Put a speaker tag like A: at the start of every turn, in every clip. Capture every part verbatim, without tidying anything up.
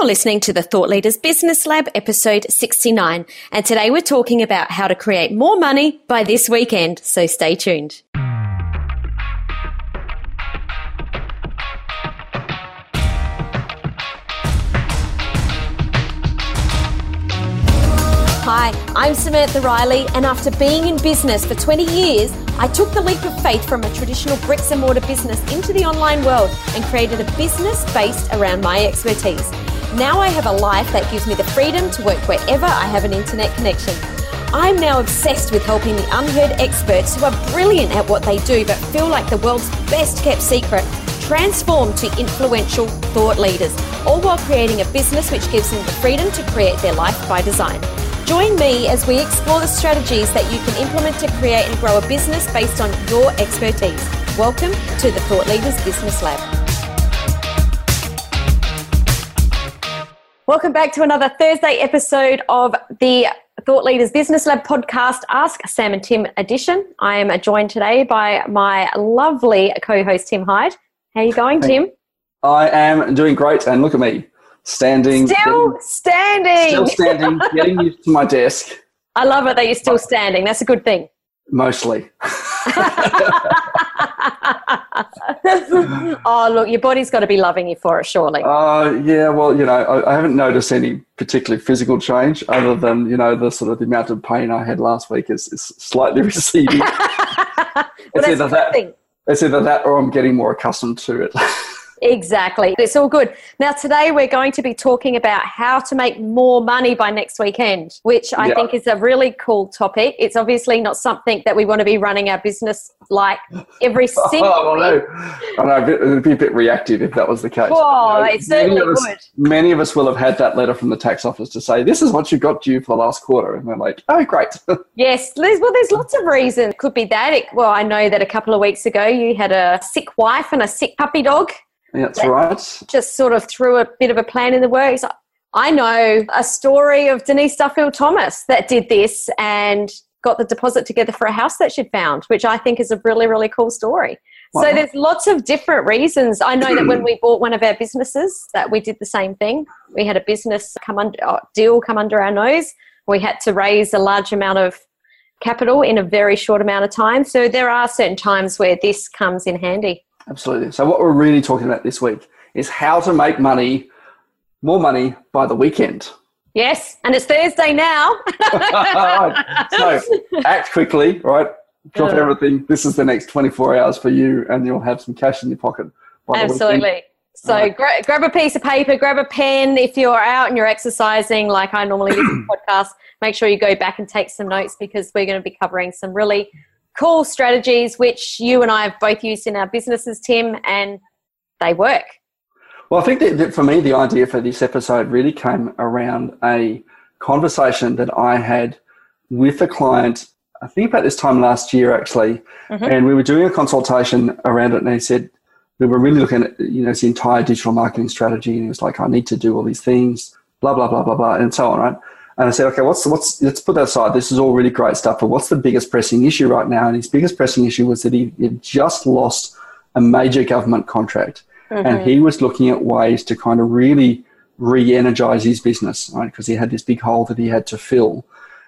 A: You're listening to the Thought Leaders Business Lab, episode sixty-nine, and today we're talking about how to create more money by this weekend, so stay tuned. Hi, I'm Samantha Riley, and after being in business for twenty years, I took the leap of faith from a traditional bricks and mortar business into the online world and created a business based around my expertise. Now I have a life that gives me the freedom to work wherever I have an internet connection. I'm now obsessed with helping the unheard experts who are brilliant at what they do but feel like the world's best kept secret transform to influential thought leaders, all while creating a business which gives them the freedom to create their life by design. Join me as we explore the strategies that you can implement to create and grow a business based on your expertise. Welcome to the Thought Leaders Business Lab. Welcome back to another Thursday episode of the Thought Leaders Business Lab podcast, Ask Sam and Tim edition. I am joined today by my lovely co-host, Tim Hyde. How are you going, Tim?
B: I am doing great, and look at me. Standing.
A: Still
B: getting,
A: standing.
B: Still standing, getting used to my desk.
A: I love it that you're still standing. That's a good thing.
B: Mostly.
A: Oh, look, your body's got to be loving you for it, surely.
B: Uh, yeah, well, you know, I, I haven't noticed any particular physical change other than, you know, the sort of the amount of pain I had last week is, is slightly receding.
A: Well,
B: it's,
A: that's
B: either
A: a good
B: that,
A: thing.
B: it's either that or I'm getting more accustomed to it.
A: Exactly. It's all good. Now, today we're going to be talking about how to make more money by next weekend, which I
B: yeah.
A: think is a really cool topic. It's obviously not something that we want to be running our business like every single
B: oh,
A: week.
B: I know, it would be a bit reactive if that was the case.
A: Oh,
B: you know,
A: it certainly
B: many us,
A: would.
B: Many of us will have had that letter from the tax office to say, this is what you got due for the last quarter. And we're like, oh, great.
A: Yes. There's, well, there's lots of reasons. It could be that. It, well, I know that a couple of weeks ago you had a sick wife and a sick puppy dog.
B: Yeah, that's right.
A: Just sort of threw a bit of a plan in the works. I know a story of Denise Duffield Thomas that did this and got the deposit together for a house that she'd found, which I think is a really, really cool story. Wow. So there's lots of different reasons. I know that when we bought one of our businesses that we did the same thing. We had a business come under, oh, deal come under our nose. We had to raise a large amount of capital in a very short amount of time. So there are certain times where this comes in handy.
B: Absolutely. So what we're really talking about this week is how to make money, more money by the weekend.
A: Yes, and it's Thursday now.
B: Right. So act quickly, right? Drop uh, everything. This is the next twenty-four hours for you, and you'll have some cash in your pocket by the
A: Absolutely.
B: weekend.
A: So right. gra- grab a piece of paper, grab a pen. If you're out and you're exercising like I normally do in podcasts, make sure you go back and take some notes because we're going to be covering some really cool strategies which you and I have both used in our businesses, Tim, and they work.
B: Well, I think that, that for me, the idea for this episode really came around a conversation that I had with a client, I think about this time last year, actually, mm-hmm. and we were doing a consultation around it, and he said, we were really looking at, you know, his entire digital marketing strategy, and he was like, I need to do all these things, blah, blah, blah, blah, blah, and so on, right? And I said, okay, what's what's let's put that aside. This is all really great stuff, but what's the biggest pressing issue right now? And his biggest pressing issue was that he had just lost a major government contract. Mm-hmm. And he was looking at ways to kind of really re-energize his business, right? Because he had this big hole that he had to fill.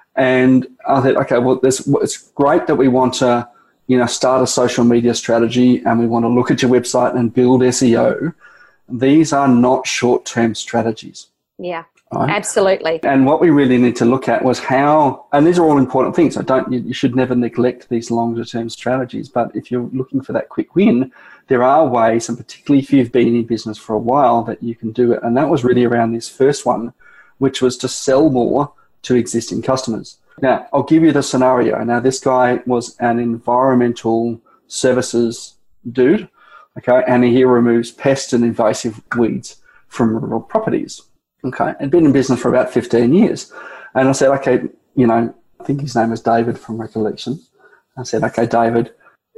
B: And I thought, okay, well, this, it's great that we want to, you know, start a social media strategy and we want to look at your website and build S E O. These are not short-term strategies.
A: Yeah.
B: Right?
A: Absolutely.
B: And what we really need to look at was how, and these are all important things. I don't, you, you should never neglect these longer term strategies. But if you're looking for that quick win, there are ways, and particularly if you've been in business for a while, that you can do it. And that was really around this first one, which was to sell more to existing customers. Now, I'll give you the scenario. Now, this guy was an environmental services dude, okay, and he removes pest and invasive weeds from rural properties. Okay, I'd been in business for about fifteen years. And I said, okay, you know, I think his name was David from recollection. I said, okay, David,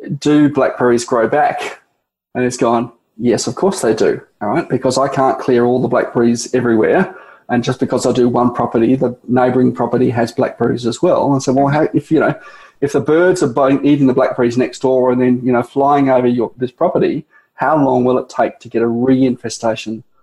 B: do blackberries grow back? And he's gone, yes, of course they do, all right, because I can't clear all the blackberries everywhere. And just because I do one property, the neighbouring property has blackberries as well. And I said, well, how, if, you know, if the birds are buying, eating the blackberries next door and then, you know, flying over your this property, how long will it take to get a reinfestation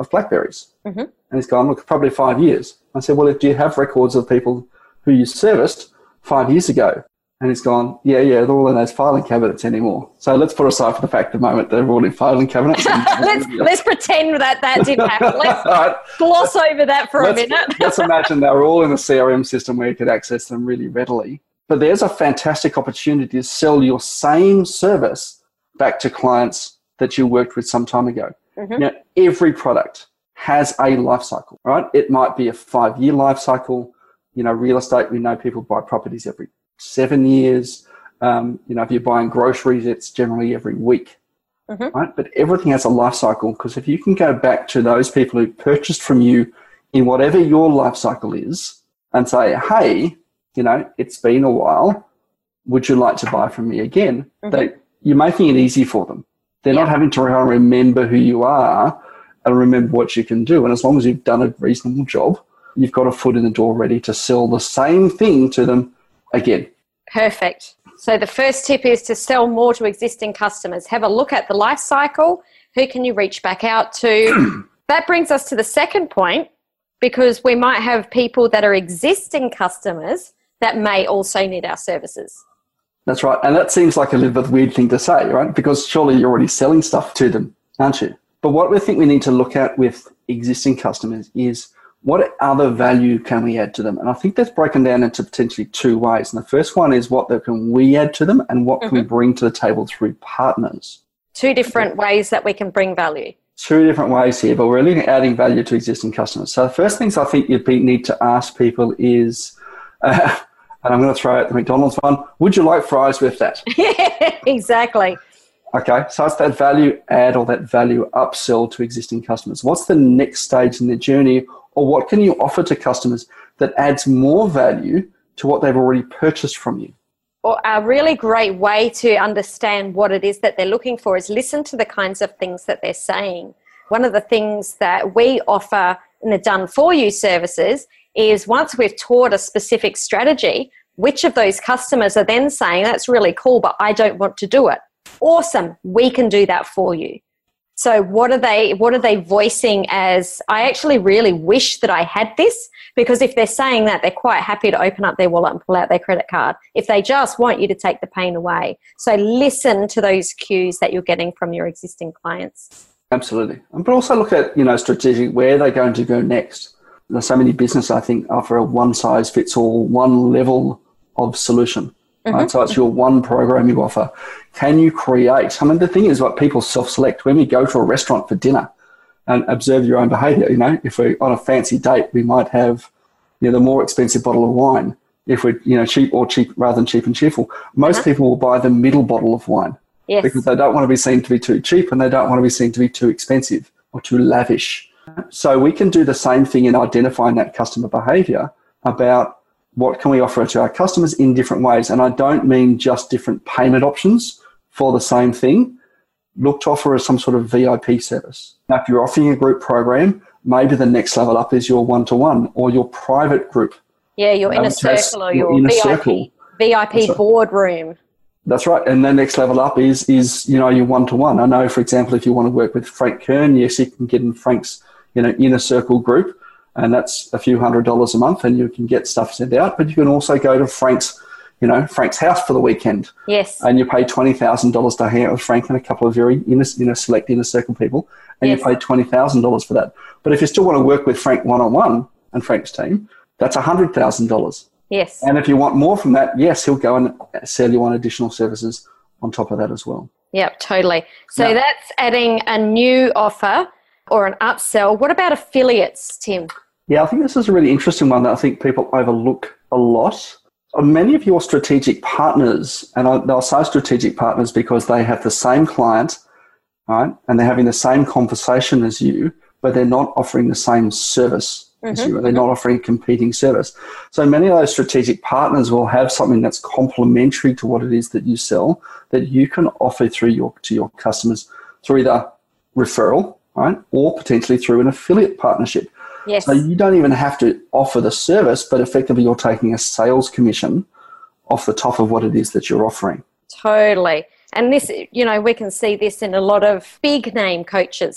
B: of Blackberries.
A: Mm-hmm.
B: And he's gone, look, probably five years. I said, well, do you have records of people who you serviced five years ago? And he's gone, yeah, yeah, they're all in those filing cabinets anymore. So let's put aside for the fact at the moment they're all in filing cabinets.
A: let's let's pretend that that didn't happen. Let's right. gloss over that for
B: let's,
A: a minute.
B: Let's imagine they were all in a C R M system where you could access them really readily. But there's a fantastic opportunity to sell your same service back to clients that you worked with some time ago. Mm-hmm. Now, every product has a life cycle, right? It might be a five-year life cycle. You know, real estate, we know people buy properties every seven years. Um, you know, if you're buying groceries, it's generally every week, mm-hmm. right? But everything has a life cycle, because if you can go back to those people who purchased from you in whatever your life cycle is and say, hey, you know, it's been a while, would you like to buy from me again? Mm-hmm. They, you're making it easy for them. They're yeah. not having to remember who you are and remember what you can do. And as long as you've done a reasonable job, you've got a foot in the door ready to sell the same thing to them again.
A: Perfect. So the first tip is to sell more to existing customers. Have a look at the life cycle. Who can you reach back out to? That brings us to the second point, because we might have people that are existing customers that may also need our services.
B: That's right. And that seems like a little bit weird thing to say, right? Because surely you're already selling stuff to them, aren't you? But what we think we need to look at with existing customers is what other value can we add to them? And I think that's broken down into potentially two ways. And the first one is what can we add to them and what mm-hmm. can we bring to the table through partners? Two different
A: yeah. ways that we can bring value.
B: Two different ways here, but we're really adding value to existing customers. So the first things I think you need to ask people is, uh, and I'm going to throw out the McDonald's one, would you like fries with that?
A: Yeah, exactly.
B: Okay, so it's that value add or that value upsell to existing customers. What's the next stage in the journey, or what can you offer to customers that adds more value to what they've already purchased from you?
A: Or a really great way to understand what it is that they're looking for is listen to the kinds of things that they're saying. One of the things that we offer in the Done For You services is once we've taught a specific strategy, which of those customers are then saying, that's really cool, but I don't want to do it. Awesome, we can do that for you. So what are they what are they voicing as, I actually really wish that I had this? Because if they're saying that, they're quite happy to open up their wallet and pull out their credit card if they just want you to take the pain away. So listen to those cues that you're getting from your existing clients.
B: Absolutely. But also look at, you know, strategic, where they're going to go next. There's so many businesses, I think, offer a one-size-fits-all, one level of solution. Mm-hmm. Right? So it's your one program you offer. Can you create? I mean, the thing is, what people self-select. When we go to a restaurant for dinner and observe your own behaviour, you know, if we're on a fancy date, we might have, you know, the more expensive bottle of wine. If we're, you know, cheap or cheap rather than cheap and cheerful, most uh-huh. people will buy the middle bottle of wine. Yes. Because they don't want to be seen to be too cheap and they don't want to be seen to be too expensive or too lavish. So we can do the same thing in identifying that customer behaviour about what can we offer to our customers in different ways. And I don't mean just different payment options for the same thing. Look to offer some sort of V I P service. Now, if you're offering a group program, maybe the next level up is your one-to-one or your private group.
A: Yeah, your inner circle or your, your V I P, circle. V I P boardroom.
B: That's right. And the next level up is, is, you know, your one-to-one. I know, for example, if you want to work with Frank Kern, yes, you can get in Frank's, you know, inner circle group, and that's a few hundred dollars a month, and you can get stuff sent out. But you can also go to Frank's, you know, Frank's house for the weekend.
A: Yes.
B: And you pay twenty thousand dollars to hang out with Frank and a couple of very inner, you know, select inner circle people, and yes. you pay twenty thousand dollars for that. But if you still want to work with Frank one-on-one and Frank's team, that's one hundred thousand dollars.
A: Yes.
B: And if you want more from that, yes, he'll go and sell you on additional services on top of that as well.
A: Yep, totally. So now, that's adding a new offer or an upsell. What about affiliates, Tim?
B: Yeah, I think this is a really interesting one that I think people overlook a lot. Many of your strategic partners, and they'll say strategic partners because they have the same client, right, and they're having the same conversation as you, but they're not offering the same service mm-hmm. as you. They're not offering competing service. So many of those strategic partners will have something that's complementary to what it is that you sell that you can offer through your to your customers through either referral, right, or potentially through an affiliate partnership.
A: Yes.
B: So you don't even have to offer the service, but effectively you're taking a sales commission off the top of what it is that you're offering.
A: Totally. And this, you know, we can see this in a lot of big name coaches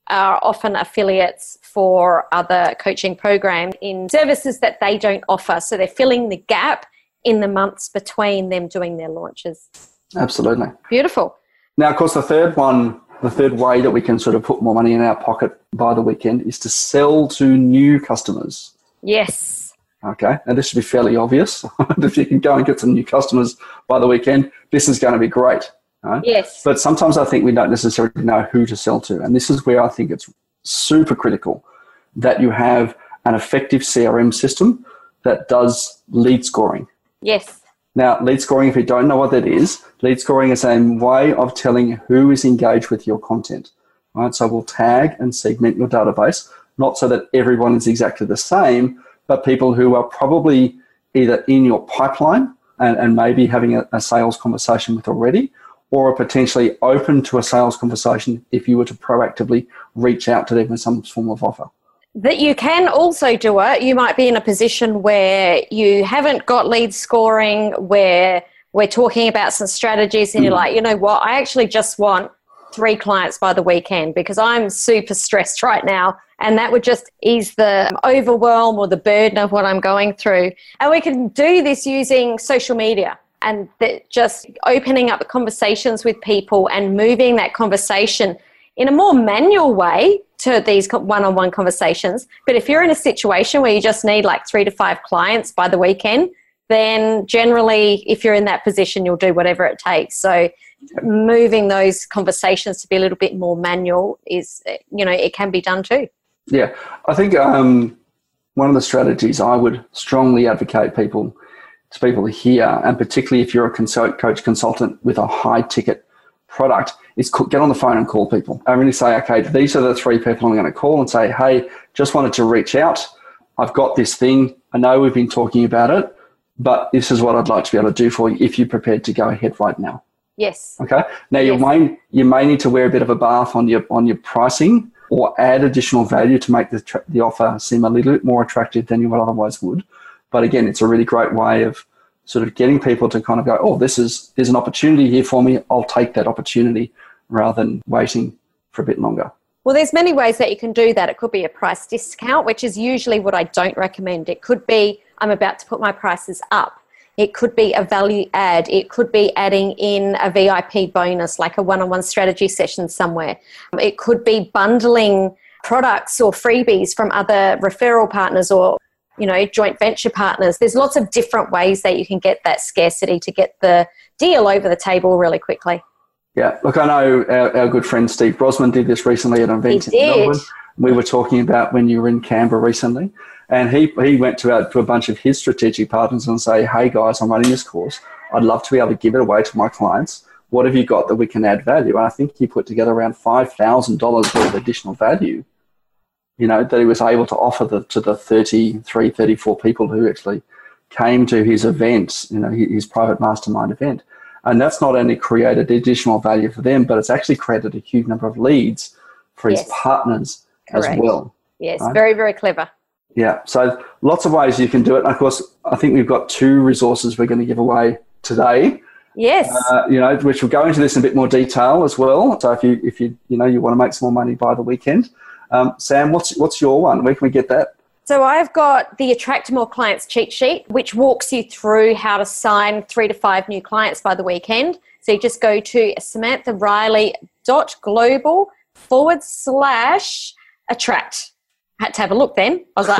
A: are often affiliates for other coaching programs in services that they don't offer. So they're filling the gap in the months between them doing their launches.
B: Absolutely.
A: Beautiful.
B: Now, of course, the third one, the third way that we can sort of put more money in our pocket by the weekend is to sell to new customers.
A: Yes.
B: Okay. Now, this should be fairly obvious. If you can go and get some new customers by the weekend, this is going to be great. Right?
A: Yes.
B: But sometimes I think we don't necessarily know who to sell to. And this is where I think it's super critical that you have an effective C R M system that does lead scoring.
A: Yes.
B: Now, lead scoring, if you don't know what that is, lead scoring is a way of telling who is engaged with your content. Right? So we'll tag and segment your database, not so that everyone is exactly the same, but people who are probably either in your pipeline and, and maybe having a, a sales conversation with already, or are potentially open to a sales conversation if you were to proactively reach out to them with some form of offer.
A: That you can also do it. You might be in a position where you haven't got lead scoring, where we're talking about some strategies and you're like, you know what, I actually just want three clients by the weekend because I'm super stressed right now. And that would just ease the overwhelm or the burden of what I'm going through. And we can do this using social media and that just opening up the conversations with people and moving that conversation in a more manual way to these one-on-one conversations. But if you're in a situation where you just need like three to five clients by the weekend, then generally if you're in that position, you'll do whatever it takes. So moving those conversations to be a little bit more manual is, you know, it can be done too.
B: Yeah, I think um, one of the strategies I would strongly advocate people to people here, and particularly if you're a consult, coach consultant with a high ticket product, is get on the phone and call people. I really say, okay, these are the three people I'm going to call and say, hey, just wanted to reach out. I've got this thing. I know we've been talking about it, but this is what I'd like to be able to do for you if you're prepared to go ahead right now.
A: Yes.
B: Okay. Now
A: yes.
B: you may you may need to wear a bit of a bath on your on your pricing or add additional value to make the tra- the offer seem a little bit more attractive than you would otherwise would. But again, it's a really great way of sort of getting people to kind of go, oh, this is there's an opportunity here for me. I'll take that opportunity rather than waiting for a bit longer.
A: Well, there's many ways that you can do that. It could be a price discount, which is usually what I don't recommend. It could be I'm about to put my prices up. It could be a value add. It could be adding in a V I P bonus, like a one-on-one strategy session somewhere. It could be bundling products or freebies from other referral partners or, you know, joint venture partners. There's lots of different ways that you can get that scarcity to get the deal over the table really quickly.
B: Yeah, look, I know our, our good friend Steve Brosman did this recently at an event
A: he
B: in
A: did.
B: Melbourne. We were talking about when you were in Canberra recently. And he, he went to, a, to a bunch of his strategic partners and say, hey, guys, I'm running this course. I'd love to be able to give it away to my clients. What have you got that we can add value? And I think he put together around five thousand dollars worth of additional value, you know, that he was able to offer the, to the thirty-three, thirty-four people who actually came to his event, you know, his private mastermind event. And that's not only created additional value for them, but it's actually created a huge number of leads for his yes. partners Correct. As well.
A: Yes, right? Very, very clever.
B: Yeah, so lots of ways you can do it. And of course, I think we've got two resources we're going to give away today.
A: Yes.
B: Uh, you know, which will go into this in a bit more detail as well. So if you, if you, you know, you want to make some more money by the weekend, um, Sam, what's what's your one? Where can we get that?
A: So I've got the Attract More Clients cheat sheet, which walks you through how to sign three to five new clients by the weekend. So you just go to samantha riley dot global forward slash attract. I had to have a look then. I was like,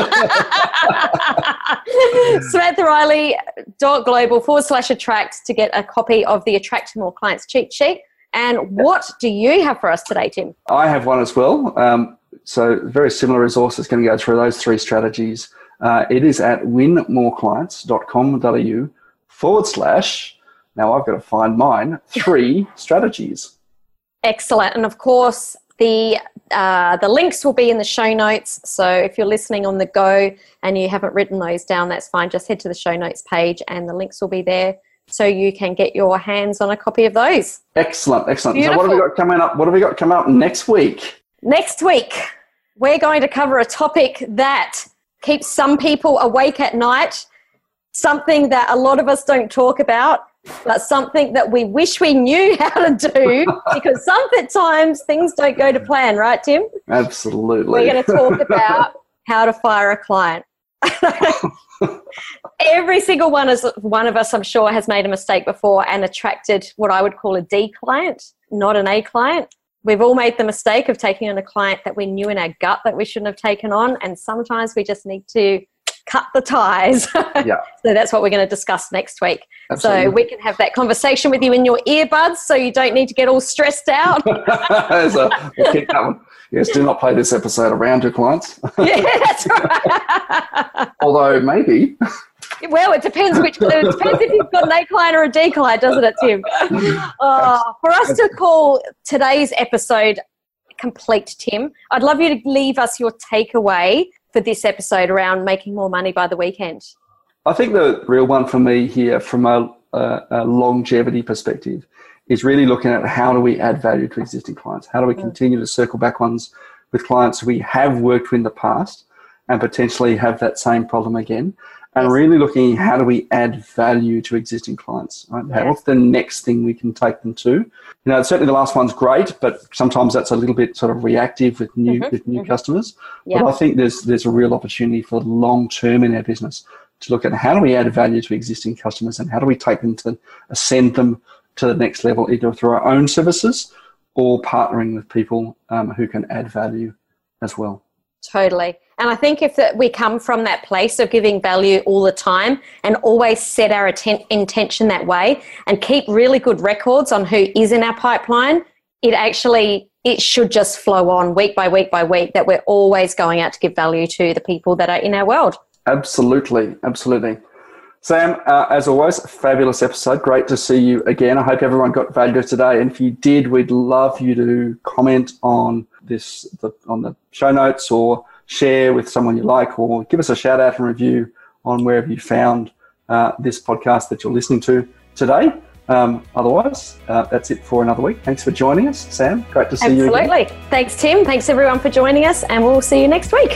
A: I forgot. samantha riley dot global forward slash attract to get a copy of the Attract More Clients cheat sheet. And what do you have for us today, Tim?
B: I have one as well. Um, so very similar resources going to go through those three strategies. Uh, it is at winmoreclients dot com dot a u forward slash, now I've got to find mine, three strategies.
A: Excellent. And of course, the uh, the links will be in the show notes. So if you're listening on the go and you haven't written those down, that's fine. Just head to the show notes page and the links will be there so you can get your hands on a copy of those.
B: Excellent, excellent.
A: Beautiful.
B: So what have we got coming up? What have we got coming up next week?
A: Next week, we're going to cover a topic that keeps some people awake at night, something that a lot of us don't talk about, but something that we wish we knew how to do, because sometimes things don't go to plan, right, Tim?
B: Absolutely.
A: We're going to talk about how to fire a client. Every single one, is, one of us, I'm sure, has made a mistake before and attracted what I would call a D client, not an A client. We've all made the mistake of taking on a client that we knew in our gut that we shouldn't have taken on, and sometimes we just need to cut the ties.
B: Yeah.
A: So that's what we're going to discuss next week.
B: Absolutely.
A: So we can have that conversation with you in your earbuds, so you don't need to get all stressed out.
B: So we'll keep that one. Yes, do not play this episode around your clients.
A: Yeah, that's right.
B: Although maybe.
A: Well, it depends which. It depends if you've got an A client or a D client, doesn't it, Tim? Oh, for us to call today's episode complete, Tim, I'd love you to leave us your takeaway for this episode around making more money by the weekend.
B: I think the real one for me here, from a, a, a longevity perspective, is really looking at how do we add value to existing clients? How do we continue to circle back ones with clients we have worked with in the past and potentially have that same problem again? And
A: Yes.
B: really looking at how do we add value to existing clients? Right?
A: Yes.
B: What's the next thing we can take them to? You know, certainly the last one's great, but sometimes that's a little bit sort of reactive with new
A: Mm-hmm.
B: with new
A: Mm-hmm.
B: customers.
A: Yeah.
B: But I think there's there's a real opportunity for long term in our business to look at how do we add value to existing customers and how do we take them to ascend them to the next level, either through our own services or partnering with people um, who can add value as well.
A: Totally. And I think if that we come from that place of giving value all the time and always set our atten- intention that way and keep really good records on who is in our pipeline, it actually, it should just flow on week by week by week, that we're always going out to give value to the people that are in our world.
B: Absolutely. Absolutely. Sam, uh, as always, a fabulous episode. Great to see you again. I hope everyone got value today. And if you did, we'd love you to comment on this, the, on the show notes, or share with someone you like, or give us a shout out and review on wherever you found uh, this podcast that you're listening to today. Um, otherwise, uh, that's it for another week. Thanks for joining us, Sam. Great to see
A: Absolutely.
B: you again.
A: Absolutely. Thanks, Tim. Thanks, everyone, for joining us, and we'll see you next week.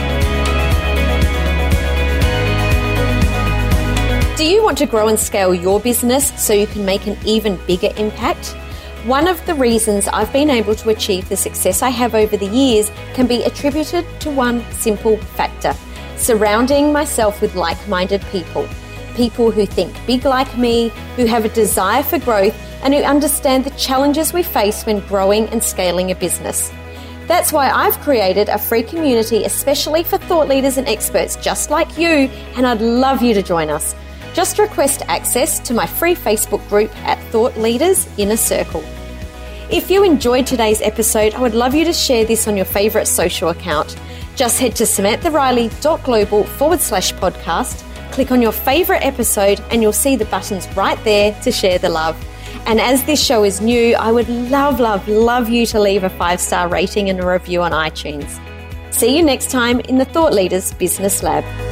A: Do you want to grow and scale your business so you can make an even bigger impact? One of the reasons I've been able to achieve the success I have over the years can be attributed to one simple factor: surrounding myself with like-minded people. People who think big like me, who have a desire for growth, and who understand the challenges we face when growing and scaling a business. That's why I've created a free community especially for thought leaders and experts just like you, and I'd love you to join us. Just request access to my free Facebook group at Thought Leaders Inner Circle. If you enjoyed today's episode, I would love you to share this on your favourite social account. Just head to samanthariley.global forward slash podcast, click on your favourite episode, and you'll see the buttons right there to share the love. And as this show is new, I would love, love, love you to leave a five-star rating and a review on iTunes. See you next time in the Thought Leaders Business Lab.